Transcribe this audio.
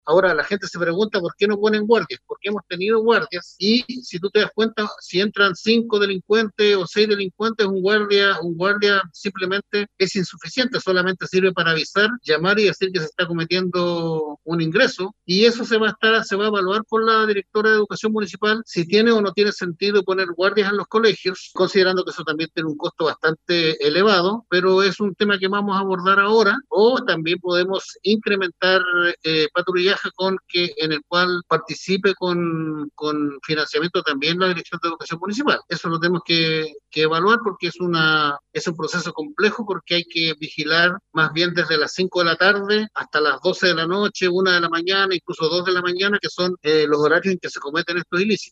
Ahora la gente se pregunta por qué no ponen guardias, porque hemos tenido guardias y si tú te das cuenta, si entran 5 delincuentes o 6 delincuentes, un guardia simplemente es insuficiente, solamente sirve para avisar, llamar y decir que se está cometiendo un ingreso y eso se va a evaluar por la directora de educación municipal si tiene o no tiene sentido poner guardias en los colegios, considerando que eso también tiene un costo bastante elevado, pero es un tema que vamos a abordar ahora, o también podemos incrementar patrullaje en el cual participe con financiamiento también la Dirección de Educación Municipal. Eso lo tenemos que evaluar porque es un proceso complejo porque hay que vigilar más bien desde las 5 de la tarde hasta las 12 de la noche, 1 de la mañana, incluso 2 de la mañana, que son los horarios en que se cometen estos ilícitos.